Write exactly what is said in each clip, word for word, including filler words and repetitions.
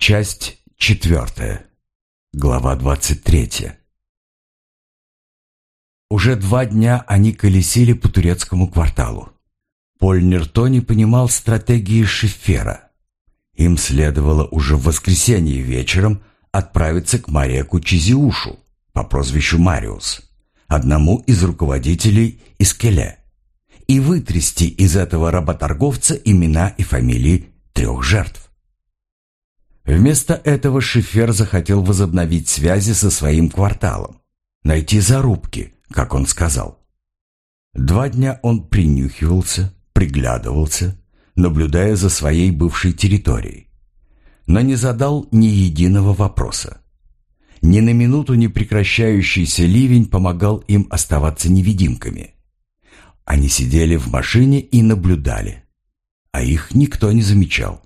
Часть четвертая. Глава двадцать третья. Уже два дня они колесили по турецкому кварталу. Поль Нерто не понимал стратегии Шеффера. Им следовало уже в воскресенье вечером отправиться к Мареку Чизиушу по прозвищу Мариус, одному из руководителей Искеле, и вытрясти из этого работорговца имена и фамилии трех жертв. Вместо этого Шеффер захотел возобновить связи со своим кварталом, найти зарубки, как он сказал. Два дня он принюхивался, приглядывался, наблюдая за своей бывшей территорией, но не задал ни единого вопроса. Ни на минуту не прекращающийся ливень помогал им оставаться невидимками. Они сидели в машине и наблюдали, а их никто не замечал.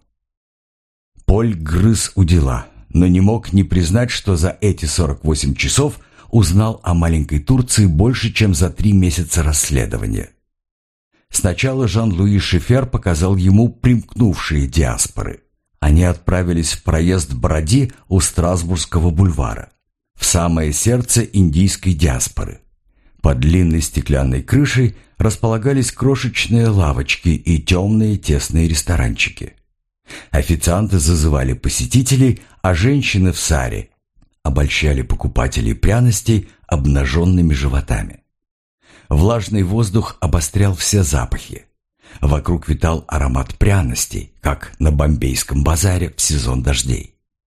Поль грыз у дела, но не мог не признать, что за эти сорок восемь часов узнал о маленькой Турции больше, чем за три месяца расследования. Сначала Жан-Луи Шеффер показал ему примкнувшие диаспоры. Они отправились в проезд Броди у Страсбургского бульвара, в самое сердце индийской диаспоры. Под длинной стеклянной крышей располагались крошечные лавочки и темные тесные ресторанчики. Официанты зазывали посетителей, а женщины в саре обольщали покупателей пряностей обнаженными животами. Влажный воздух обострял все запахи. Вокруг витал аромат пряностей, как на бомбейском базаре в сезон дождей.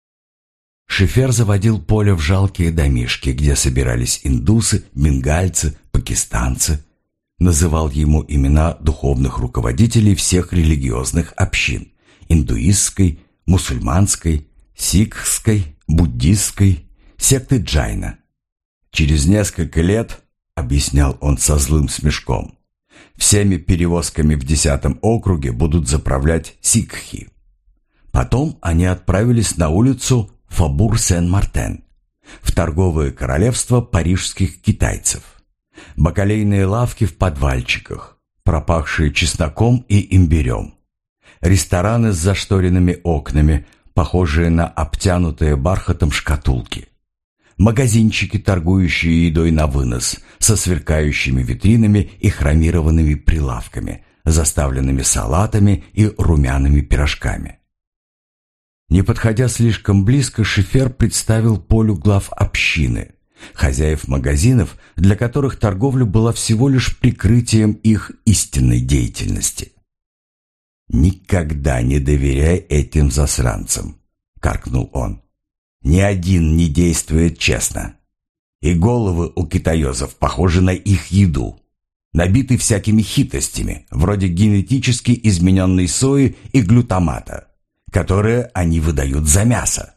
Шеффер заводил Поля в жалкие домишки, где собирались индусы, бенгальцы, пакистанцы. Называл ему имена духовных руководителей всех религиозных общин: индуистской, мусульманской, сикхской, буддистской, секты Джайна. Через несколько лет, объяснял он со злым смешком, всеми перевозками в десятом округе будут заправлять сикхи. Потом они отправились на улицу Фабур-Сен-Мартен, в торговое королевство парижских китайцев. Бакалейные лавки в подвальчиках, пропахшие чесноком и имбирем. Рестораны с зашторенными окнами, похожие на обтянутые бархатом шкатулки. Магазинчики, торгующие едой на вынос, со сверкающими витринами и хромированными прилавками, заставленными салатами и румяными пирожками. Не подходя слишком близко, Шеффер представил Полю глав общины, хозяев магазинов, для которых торговля была всего лишь прикрытием их истинной деятельности. «Никогда не доверяй этим засранцам», — каркнул он. «Ни один не действует честно. И головы у китаёзов похожи на их еду, набиты всякими хитростями, вроде генетически измененной сои и глютамата, которые они выдают за мясо».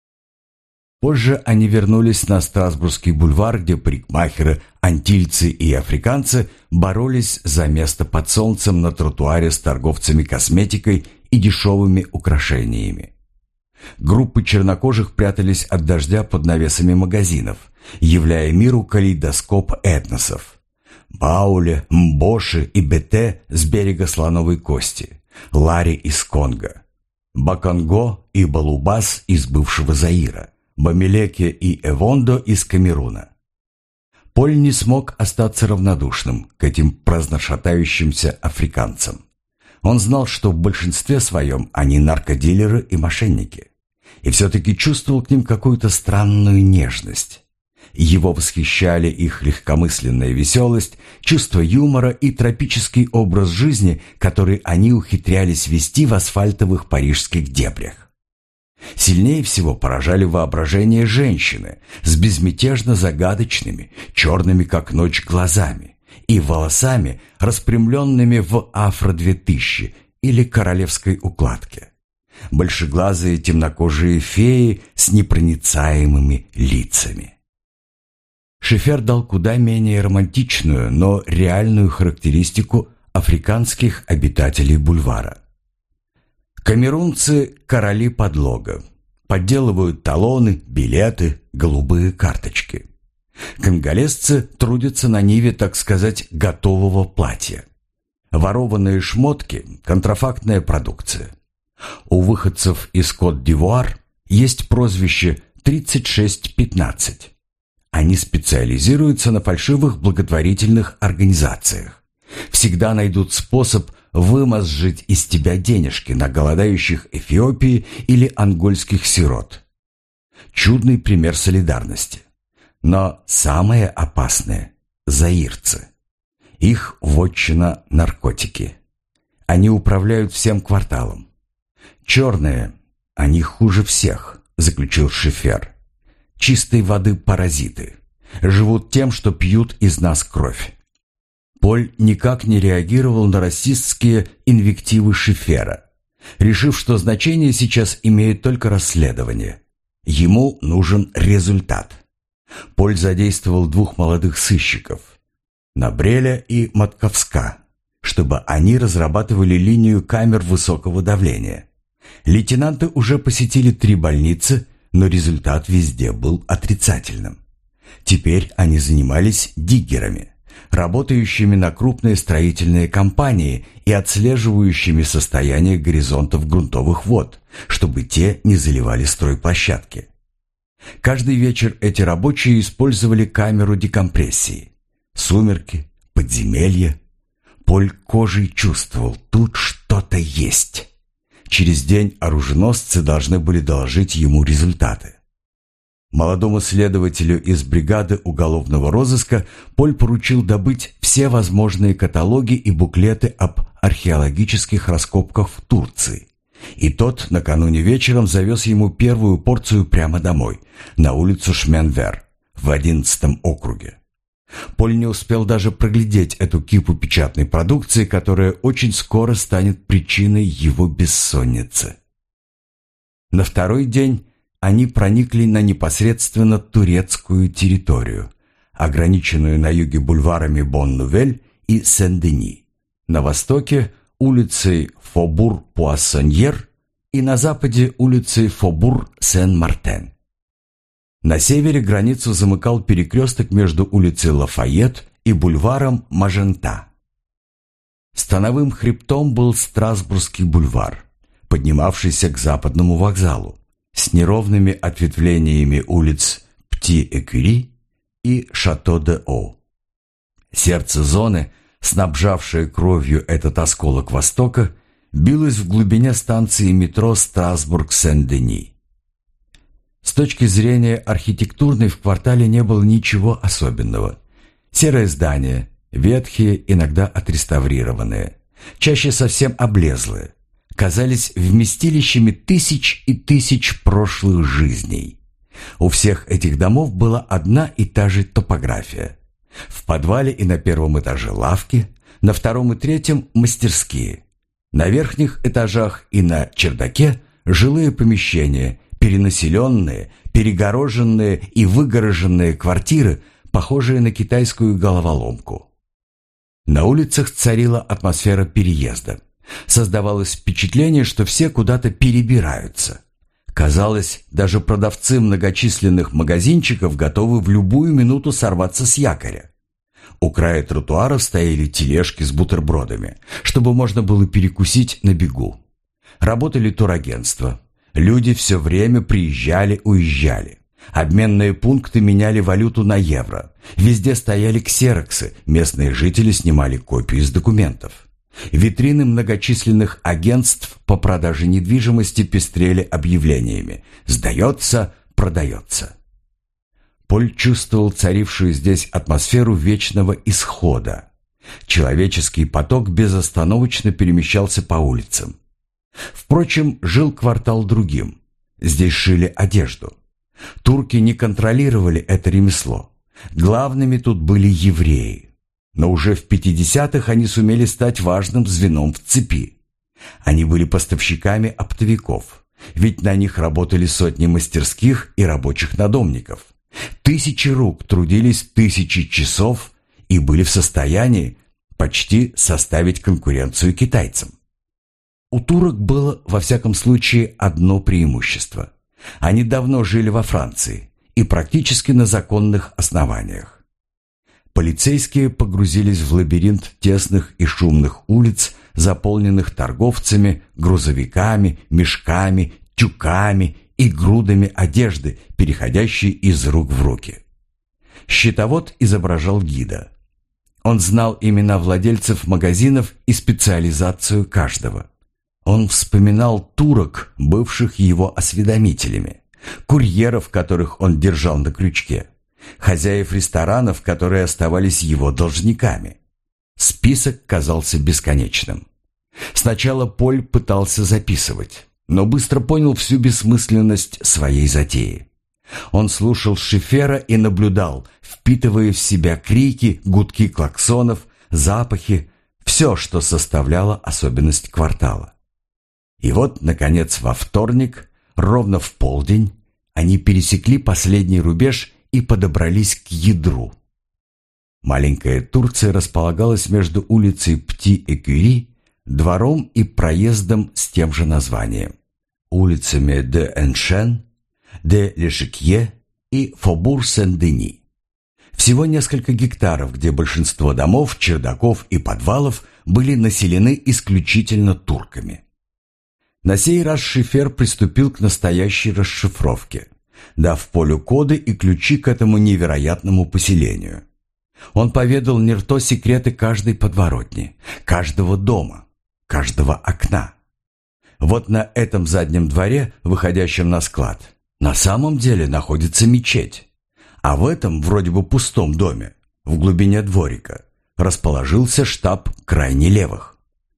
Позже они вернулись на Страсбургский бульвар, где парикмахеры, антильцы и африканцы боролись за место под солнцем на тротуаре с торговцами косметикой и дешевыми украшениями. Группы чернокожих прятались от дождя под навесами магазинов, являя миру калейдоскоп этносов. Бауле, Мбоши и Бете с берега Слоновой Кости, Лари из Конго, Баконго и Балубас из бывшего Заира, Бамилеке и Эвондо из Камеруна. Поль не смог остаться равнодушным к этим праздношатающимся африканцам. Он знал, что в большинстве своем они наркодилеры и мошенники, и все-таки чувствовал к ним какую-то странную нежность. Его восхищали их легкомысленная веселость, чувство юмора и тропический образ жизни, который они ухитрялись вести в асфальтовых парижских дебрях. Сильнее всего поражали воображение женщины с безмятежно загадочными, черными как ночь глазами и волосами, распрямленными в афро-две тысячи или королевской укладке. Большеглазые темнокожие феи с непроницаемыми лицами. Шеффер дал куда менее романтичную, но реальную характеристику африканских обитателей бульвара. Камерунцы – короли подлога. Подделывают талоны, билеты, голубые карточки. Конголезцы трудятся на ниве, так сказать, готового платья. Ворованные шмотки – контрафактная продукция. У выходцев из Кот-д'Ивуар есть прозвище тридцать шесть пятнадцать. Они специализируются на фальшивых благотворительных организациях. Всегда найдут способ вымозжить из тебя денежки на голодающих Эфиопии или ангольских сирот. Чудный пример солидарности. Но самое опасное – заирцы. Их вотчина – наркотики. Они управляют всем кварталом. Черные, они хуже всех, заключил Шефер. Чистой воды паразиты. Живут тем, что пьют из нас кровь. Поль никак не реагировал на расистские инвективы Шефера, решив, что значение сейчас имеет только расследование. Ему нужен результат. Поль задействовал двух молодых сыщиков, Набреля и Матковска, чтобы они разрабатывали линию камер высокого давления. Лейтенанты уже посетили три больницы, но результат везде был отрицательным. Теперь они занимались диггерами, работающими на крупные строительные компании и отслеживающими состояние горизонтов грунтовых вод, чтобы те не заливали стройплощадки. Каждый вечер эти рабочие использовали камеру декомпрессии. Сумерки, подземелье. Поль кожей чувствовал, тут что-то есть. Через день оруженосцы должны были доложить ему результаты. Молодому следователю из бригады уголовного розыска Поль поручил добыть все возможные каталоги и буклеты об археологических раскопках в Турции. И тот накануне вечером завез ему первую порцию прямо домой, на улицу Шменвер, в одиннадцатом округе. Поль не успел даже проглядеть эту кипу печатной продукции, которая очень скоро станет причиной его бессонницы. На второй день они проникли на непосредственно турецкую территорию, ограниченную на юге бульварами Бон-Нувель и Сен-Дени, на востоке улицей Фобур-Пуассоньер и на западе улицей Фобур-Сен-Мартен. На севере границу замыкал перекресток между улицей Лафайет и бульваром Мажента. Становым хребтом был Страсбургский бульвар, поднимавшийся к западному вокзалу, с неровными ответвлениями улиц Пти-Экюри и Шато-де-О. Сердце зоны, снабжавшее кровью этот осколок Востока, билось в глубине станции метро Страсбург-Сен-Дени. С точки зрения архитектурной в квартале не было ничего особенного. Серые здания, ветхие, иногда отреставрированные, чаще совсем облезлые, казались вместилищами тысяч и тысяч прошлых жизней. У всех этих домов была одна и та же топография. В подвале и на первом этаже лавки, на втором и третьем – мастерские. На верхних этажах и на чердаке – жилые помещения, перенаселенные, перегороженные и выгороженные квартиры, похожие на китайскую головоломку. На улицах царила атмосфера переезда. Создавалось впечатление, что все куда-то перебираются. Казалось, даже продавцы многочисленных магазинчиков готовы в любую минуту сорваться с якоря. У края тротуаров стояли тележки с бутербродами, чтобы можно было перекусить на бегу. Работали турагентства. Люди все время приезжали-уезжали. Обменные пункты меняли валюту на евро. Везде стояли ксероксы, местные жители снимали копии из документов. Витрины многочисленных агентств по продаже недвижимости пестрели объявлениями «Сдается, продается». Поль чувствовал царившую здесь атмосферу вечного исхода. Человеческий поток безостановочно перемещался по улицам. Впрочем, жил квартал другим. Здесь шили одежду. Турки не контролировали это ремесло. Главными тут были евреи. Но уже в пятидесятых они сумели стать важным звеном в цепи. Они были поставщиками оптовиков, ведь на них работали сотни мастерских и рабочих надомников. Тысячи рук трудились тысячи часов и были в состоянии почти составить конкуренцию китайцам. У турок было, во всяком случае, одно преимущество. Они давно жили во Франции и практически на законных основаниях. Полицейские погрузились в лабиринт тесных и шумных улиц, заполненных торговцами, грузовиками, мешками, тюками и грудами одежды, переходящей из рук в руки. Счетовод изображал гида. Он знал имена владельцев магазинов и специализацию каждого. Он вспоминал турок, бывших его осведомителями, курьеров, которых он держал на крючке, хозяев ресторанов, которые оставались его должниками. Список казался бесконечным. Сначала Поль пытался записывать, но быстро понял всю бессмысленность своей затеи. Он слушал Шефера и наблюдал, впитывая в себя крики, гудки клаксонов, запахи, все, что составляло особенность квартала. И вот, наконец, во вторник, ровно в полдень, они пересекли последний рубеж и подобрались к ядру. Маленькая Турция располагалась между улицей Пти-Экюри, двором и проездом с тем же названием, улицами де Эншен, де Лешикье и Фобур-Сен-Дени. Всего несколько гектаров, где большинство домов, чердаков и подвалов были населены исключительно турками. На сей раз Шефер приступил к настоящей расшифровке, дав Полю коды и ключи к этому невероятному поселению. Он поведал Нерто секреты каждой подворотни, каждого дома, каждого окна. Вот на этом заднем дворе, выходящем на склад, на самом деле находится мечеть, а в этом вроде бы пустом доме, в глубине дворика, расположился штаб крайне левых.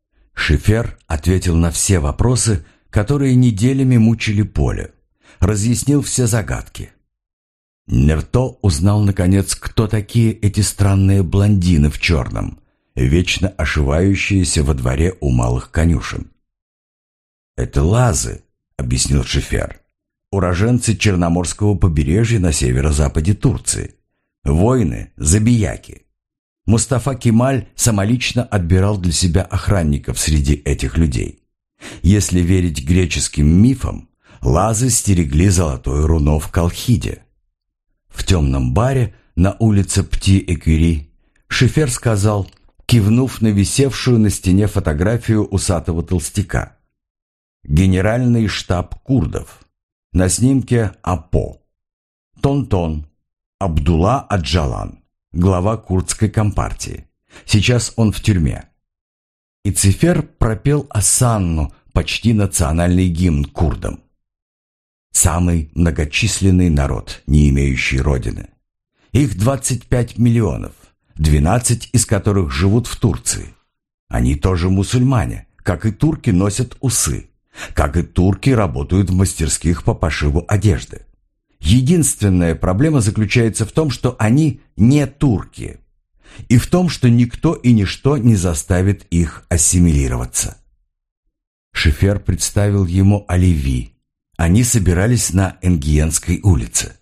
Шефер ответил на все вопросы, которые неделями мучили Поля, разъяснил все загадки. Нерто узнал, наконец, кто такие эти странные блондины в черном, вечно ошивающиеся во дворе у малых конюшен. «Это лазы», — объяснил Шефер, уроженцы Черноморского побережья на северо-западе Турции, воины, забияки. Мустафа Кемаль самолично отбирал для себя охранников среди этих людей. Если верить греческим мифам, лазы стерегли золотое руно в Колхиде. В темном баре на улице Пти-Экюри Шефер сказал, кивнув на висевшую на стене фотографию усатого толстяка: «Генеральный штаб курдов. На снимке Апо. Тон-Тон. Абдулла Аджалан, глава курдской компартии. Сейчас он в тюрьме». И Цифер пропел осанну, почти национальный гимн курдам. Самый многочисленный народ, не имеющий родины. Их двадцать пять миллионов, двенадцать из которых живут в Турции. Они тоже мусульмане, как и турки носят усы, как и турки работают в мастерских по пошиву одежды. Единственная проблема заключается в том, что они не турки, и в том, что никто и ничто не заставит их ассимилироваться. Шефер представил ему Оливи. Они собирались на Энгиенской улице.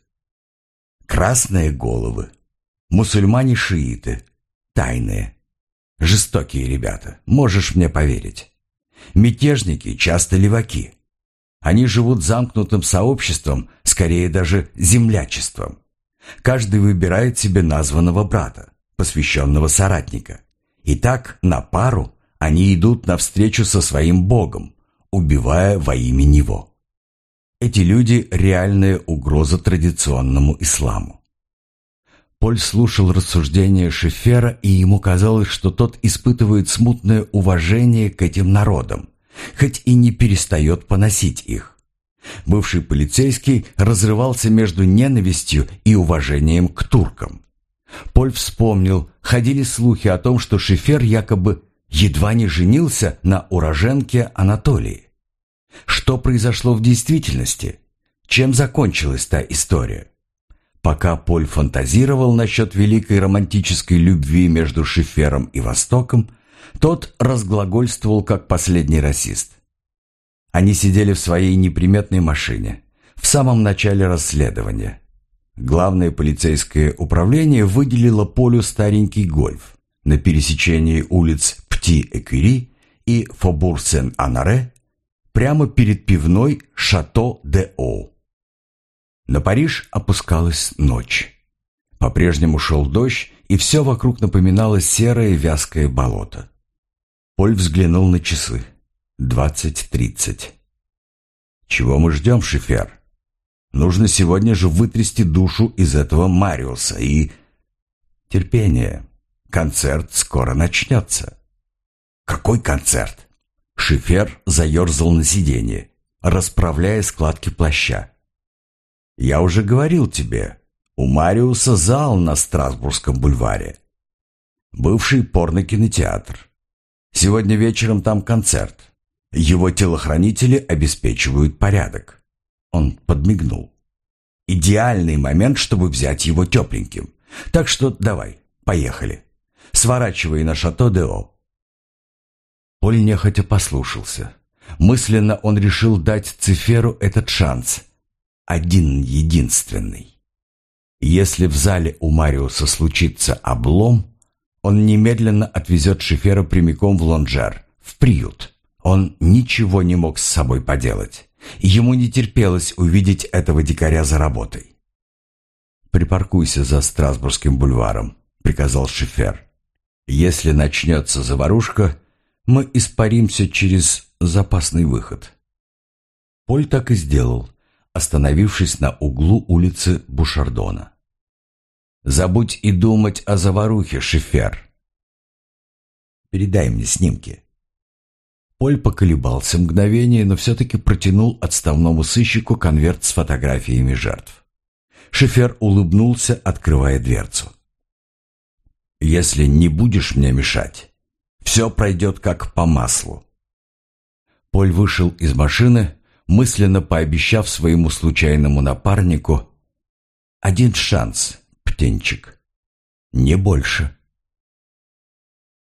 Красные головы, мусульмане-шииты, тайные, жестокие ребята, можешь мне поверить. Мятежники часто леваки. Они живут замкнутым сообществом, скорее даже землячеством. Каждый выбирает себе названного брата, посвященного соратника. И так на пару они идут навстречу со своим богом, убивая во имя него. Эти люди – реальная угроза традиционному исламу. Поль слушал рассуждения Шефера, и ему казалось, что тот испытывает смутное уважение к этим народам, хоть и не перестает поносить их. Бывший полицейский разрывался между ненавистью и уважением к туркам. Поль вспомнил, ходили слухи о том, что Шефер якобы едва не женился на уроженке Анатолии. Что произошло в действительности? Чем закончилась та история? Пока Поль фантазировал насчет великой романтической любви между Шефером и Востоком, тот разглагольствовал как последний расист. Они сидели в своей неприметной машине в самом начале расследования. Главное полицейское управление выделило Полю старенький гольф на пересечении улиц Пти-Экюри и Фобур-Сен-Анаре прямо перед пивной Шато-де-Оу. На Париж опускалась ночь. По-прежнему шел дождь, и все вокруг напоминало серое вязкое болото. Поль взглянул на часы. Двадцать тридцать. «Чего мы ждем, Шефер?» Нужно сегодня же вытрясти душу из этого Мариуса и... Терпение. Концерт скоро начнется. Какой концерт? Шифер заерзал на сиденье, расправляя складки плаща. Я уже говорил тебе, у Мариуса зал на Страсбургском бульваре. Бывший порно-кинотеатр. Сегодня вечером там концерт. Его телохранители обеспечивают порядок. Он подмигнул. Идеальный момент, чтобы взять его тепленьким. Так что давай, поехали. Сворачивай на Шато-де-О. Поль нехотя послушался. Мысленно он решил дать Циферу этот шанс. Один единственный. Если в зале у Мариуса случится облом, он немедленно отвезет Шифера прямиком в Лонжер, в приют. Он ничего не мог с собой поделать. Ему не терпелось увидеть этого дикаря за работой. «Припаркуйся за Страсбургским бульваром», — приказал Шифер. «Если начнется заварушка, мы испаримся через запасный выход». Поль так и сделал, остановившись на углу улицы Бушардона. «Забудь и думать о заварухе, Шифер. Передай мне снимки». Поль поколебался мгновение, но все-таки протянул отставному сыщику конверт с фотографиями жертв. Шифер улыбнулся, открывая дверцу. «Если не будешь мне мешать, все пройдет как по маслу». Поль вышел из машины, мысленно пообещав своему случайному напарнику: «Один шанс, птенчик, не больше».